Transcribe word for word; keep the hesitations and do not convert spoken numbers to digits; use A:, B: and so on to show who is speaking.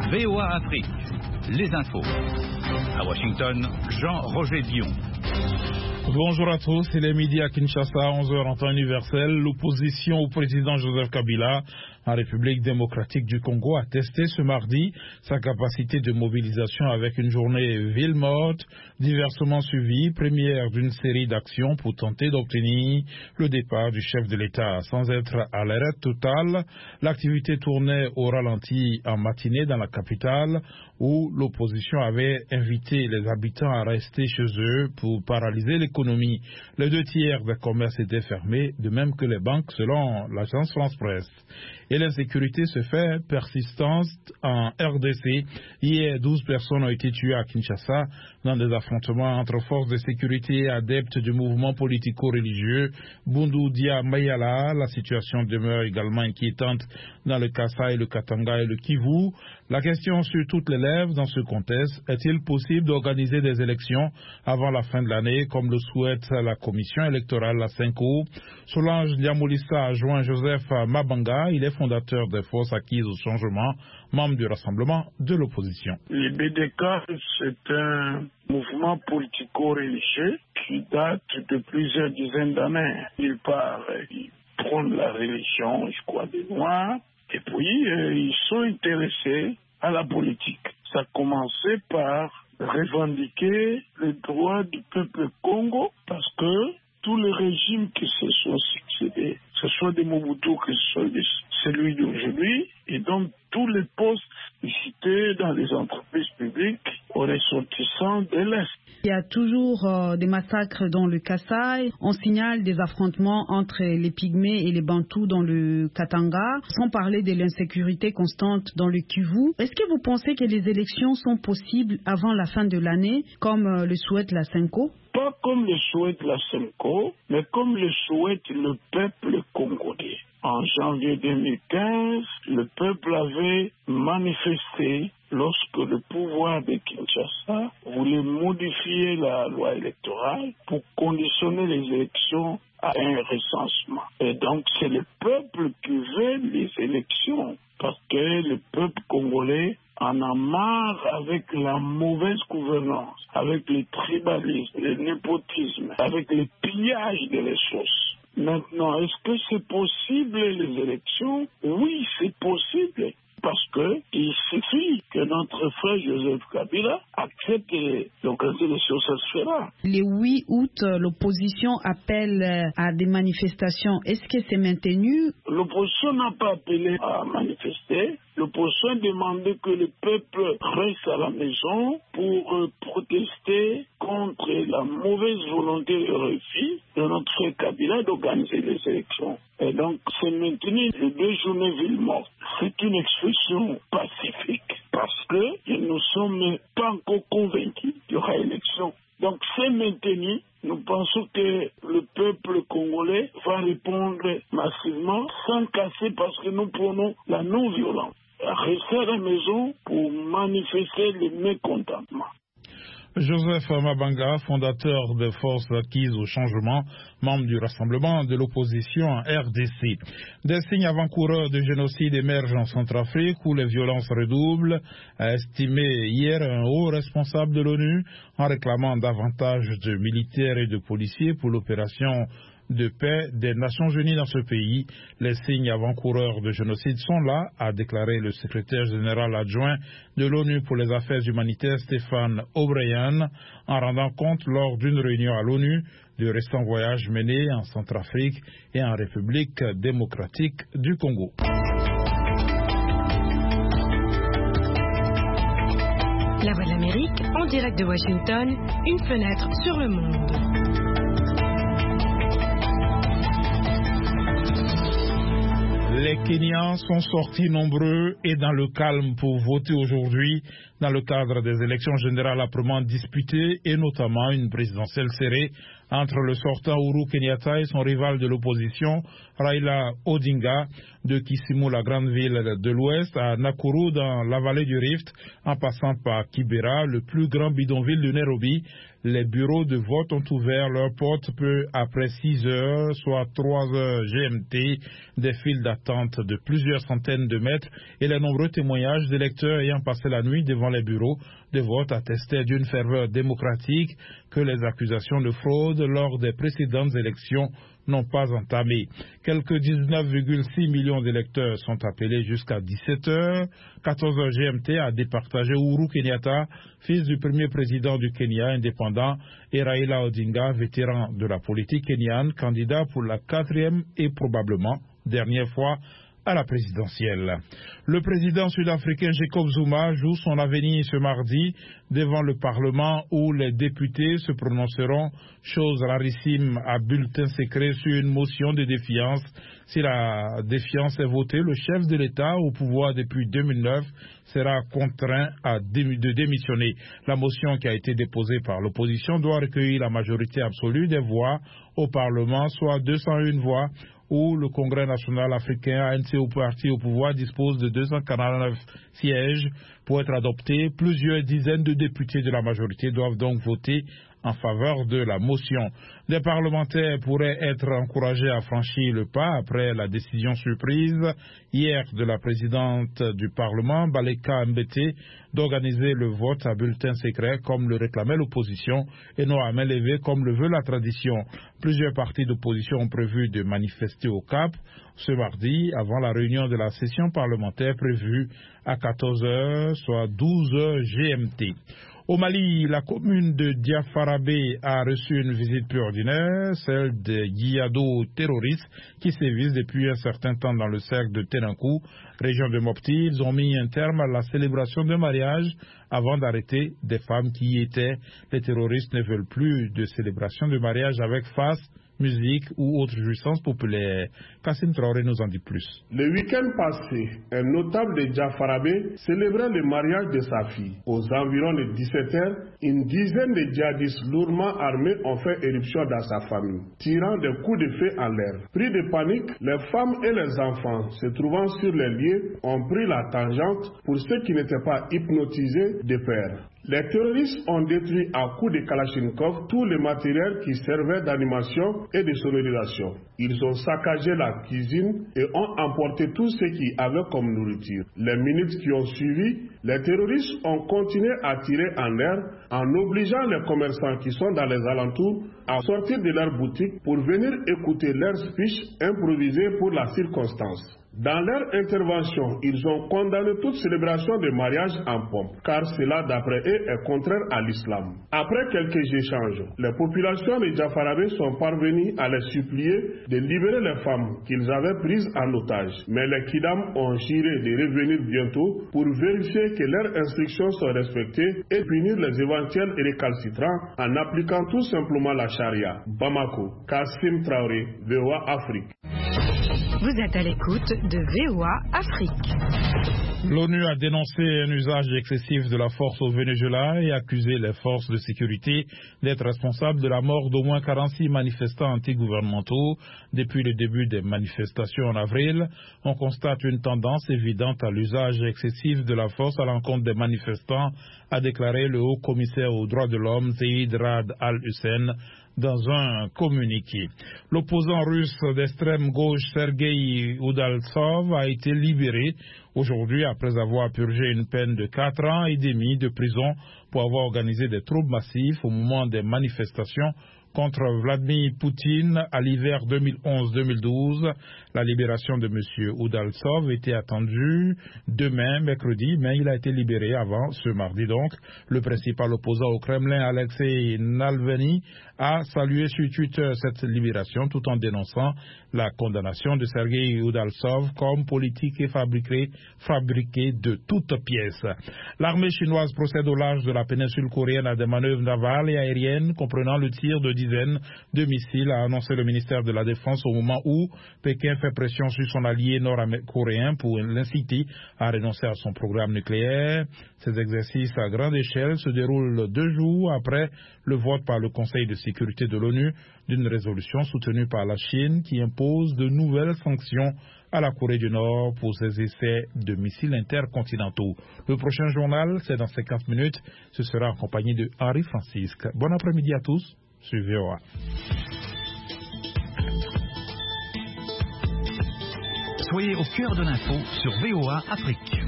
A: V O A Afrique, les infos. À Washington, Jean-Roger Dion.
B: Bonjour à tous, il est midi à Kinshasa, onze heures en temps universel. L'opposition au président Joseph Kabila en République démocratique du Congo a testé ce mardi sa capacité de mobilisation avec une journée ville morte, diversement suivie, première d'une série d'actions pour tenter d'obtenir le départ du chef de l'État. Sans être à l'arrêt total, l'activité tournait au ralenti en matinée dans la capitale où l'opposition avait invité les habitants à rester chez eux pour paralyser l'économie. Les deux tiers des commerces étaient fermés, de même que les banques selon l'agence France-Presse. Et l'insécurité se fait persistante en R D C. Hier, douze personnes ont été tuées à Kinshasa dans des affrontements entre forces de sécurité et adeptes du mouvement politico-religieux Bundu Dia Mayala. La situation demeure également inquiétante dans le Kasaï, le Katanga et le Kivu. La question sur toutes les lèvres dans ce contexte, est-il possible d'organiser des élections avant la fin de l'année comme le souhaite la commission électorale, la Senko? Solange Diamolissa a joint Joseph Mabanga, il est fondateur des forces acquises au changement, membre du rassemblement de l'opposition.
C: Le B D K, c'est un mouvement politico-religieux qui date de plusieurs dizaines d'années. Il part, il prône la religion, je crois, des Noirs, et puis euh, ils sont intéressés à la politique. Ça a commencé par revendiquer le droit du peuple Congo, parce que tous les régimes qui se sont succédés, que ce soit des Mobutu, que ce soit des, celui d'aujourd'hui, et donc tous les postes cités dans les entreprises publiques aux ressortissants de l'Est.
D: Il y a toujours euh, des massacres dans le Kasaï. On signale des affrontements entre les Pygmées et les Bantous dans le Katanga, sans parler de l'insécurité constante dans le Kivu. Est-ce que vous pensez que les élections sont possibles avant la fin de l'année, comme euh, le souhaite la Senko?
C: Pas comme le souhaite la Senko, mais comme le souhaite le peuple congolais. En janvier deux mille quinze, le peuple avait manifesté lorsque le pouvoir de Kinshasa voulait modifier la loi électorale pour conditionner les élections à un recensement. Et donc c'est le peuple qui veut les élections, parce que le peuple congolais en a marre avec la mauvaise gouvernance, avec le tribalisme, le népotisme, avec le pillage des ressources. Maintenant, est-ce que c'est possible les élections? Oui, c'est possible. Parce que il suffit que notre frère Joseph Kabila accepte d'organiser les choses, ça se fera.
D: Le huit août, l'opposition appelle à des manifestations. Est-ce que c'est maintenu?
C: L'opposition n'a pas appelé à manifester. L'opposition a demandé que le peuple reste à la maison pour euh, protester contre la mauvaise volonté et le refus de notre frère Kabila d'organiser les élections. Et donc, c'est maintenu les deux journées ville morte. C'est une expression pacifique parce que nous ne sommes pas encore convaincus qu'il y aura élection. Donc, c'est maintenu. Nous pensons que le peuple congolais va répondre massivement sans casser parce que nous prenons la non-violence. Rester à la maison pour manifester le mécontentement.
B: Joseph Mabanga, fondateur des forces acquises au changement, membre du rassemblement de l'opposition en R D C. Des signes avant-coureurs de génocide émergent en Centrafrique où les violences redoublent, a estimé hier un haut responsable de l'ONU en réclamant davantage de militaires et de policiers pour l'opération de paix des Nations Unies dans ce pays. Les signes avant-coureurs de génocide sont là, a déclaré le secrétaire général adjoint de l'ONU pour les affaires humanitaires Stéphane O'Brien en rendant compte lors d'une réunion à l'ONU du récent voyage mené en Centrafrique et en République démocratique du Congo.
E: La Voix de l'Amérique, en direct de Washington, une fenêtre sur le monde.
B: Les Kenyans sont sortis nombreux et dans le calme pour voter aujourd'hui dans le cadre des élections générales âprement disputées et notamment une présidentielle serrée entre le sortant Uhuru Kenyatta et son rival de l'opposition, Raila Odinga, de Kisumu, la grande ville de l'Ouest, à Nakuru, dans la vallée du Rift, en passant par Kibera, le plus grand bidonville de Nairobi. Les bureaux de vote ont ouvert leurs portes peu après six heures, soit trois heures G M T, des files d'attente de plusieurs centaines de mètres et les nombreux témoignages d'électeurs ayant passé la nuit devant les bureaux de vote attestaient d'une ferveur démocratique que les accusations de fraude lors des précédentes élections n'ont pas entamé. Quelques dix-neuf virgule six millions d'électeurs sont appelés jusqu'à dix-sept heures. quatorze heures G M T a départagé Uhuru Kenyatta, fils du premier président du Kenya indépendant, et Raila Odinga, vétéran de la politique kenyane, candidat pour la quatrième et probablement dernière fois à la présidentielle. Le président sud-africain Jacob Zuma joue son avenir ce mardi devant le Parlement où les députés se prononceront, chose rarissime, à bulletin secret sur une motion de défiance. Si la défiance est votée, le chef de l'État au pouvoir depuis deux mille neuf sera contraint à dé- de démissionner. La motion qui a été déposée par l'opposition doit recueillir la majorité absolue des voix au Parlement, soit deux cent un voix, où le Congrès national africain, A N C, au parti au pouvoir, dispose de deux cent quarante-neuf sièges. Pour être adopté, plusieurs dizaines de députés de la majorité doivent donc voter en faveur de la motion. Des parlementaires pourraient être encouragés à franchir le pas après la décision surprise hier de la présidente du Parlement, Baleka Mbete, d'organiser le vote à bulletin secret comme le réclamait l'opposition et non à main levée comme le veut la tradition. Plusieurs partis d'opposition ont prévu de manifester au Cap ce mardi avant la réunion de la session parlementaire prévue à quatorze heures, soit douze heures G M T. Au Mali, la commune de Diafarabé a reçu une visite peu ordinaire, celle des Guiado terroristes qui sévissent depuis un certain temps dans le cercle de Tenankou, région de Mopti. Ils ont mis un terme à la célébration d'un mariage avant d'arrêter des femmes qui y étaient. Les terroristes ne veulent plus de célébration de mariage avec face, musique ou autre jouissance populaire. Kassim Traoré nous en dit plus.
F: Le week-end passé, un notable de Diafarabé célébrait le mariage de sa fille. Aux environs de dix-sept heures, une dizaine de djihadistes lourdement armés ont fait éruption dans sa famille, tirant des coups de feu en l'air. Pris de panique, les femmes et les enfants se trouvant sur les lieux ont pris la tangente pour ceux qui n'étaient pas hypnotisés de peur. Les terroristes ont détruit à coups de Kalachnikov tout le matériel qui servait d'animation et de sonorisation. Ils ont saccagé la cuisine et ont emporté tout ce qu'ils avaient comme nourriture. Les minutes qui ont suivi, les terroristes ont continué à tirer en l'air en obligeant les commerçants qui sont dans les alentours à sortir de leurs boutiques pour venir écouter leurs speech improvisés pour la circonstance. Dans leur intervention, ils ont condamné toute célébration de mariage en pompe, car cela, d'après eux, est contraire à l'islam. Après quelques échanges, les populations de Diafarabé sont parvenues à les supplier de libérer les femmes qu'ils avaient prises en otage. Mais les Kidam ont juré de revenir bientôt pour vérifier que leurs instructions sont respectées et punir les éventuels récalcitrants en appliquant tout simplement la charia. Bamako, Kassim Traoré, V O A Afrique.
E: Vous êtes à l'écoute de V O A Afrique.
B: L'ONU a dénoncé un usage excessif de la force au Venezuela et accusé les forces de sécurité d'être responsables de la mort d'au moins quarante-six manifestants antigouvernementaux. Depuis le début des manifestations en avril, on constate une tendance évidente à l'usage excessif de la force à l'encontre des manifestants, a déclaré le haut commissaire aux droits de l'homme, Zeid Ra'ad al-Hussein, dans un communiqué. L'opposant russe d'extrême gauche Sergueï Udaltsov a été libéré aujourd'hui après avoir purgé une peine de quatre ans et demi de prison pour avoir organisé des troubles massifs au moment des manifestations contre Vladimir Poutine à l'hiver deux mille onze deux mille douze. La libération de M. Udaltsov était attendue demain, mercredi, mais il a été libéré avant ce mardi donc. Le principal opposant au Kremlin, Alexei Navalny, a salué sur Twitter cette libération tout en dénonçant la condamnation de Sergueï Udaltsov comme politique et fabriquée, fabriquée de toutes pièces. L'armée chinoise procède au large de la péninsule coréenne à des manœuvres navales et aériennes comprenant le tir de dizaine de missiles, a annoncé le ministère de la Défense au moment où Pékin fait pression sur son allié nord-coréen pour l'inciter à renoncer à son programme nucléaire. Ces exercices à grande échelle se déroulent deux jours après le vote par le Conseil de sécurité de l'ONU d'une résolution soutenue par la Chine qui impose de nouvelles sanctions à la Corée du Nord pour ses essais de missiles intercontinentaux. Le prochain journal, c'est dans cinquante minutes. Ce sera en compagnie de Henri Francisque. Bon après-midi à tous sur V O A.
A: Soyez au cœur de l'info sur V O A Afrique.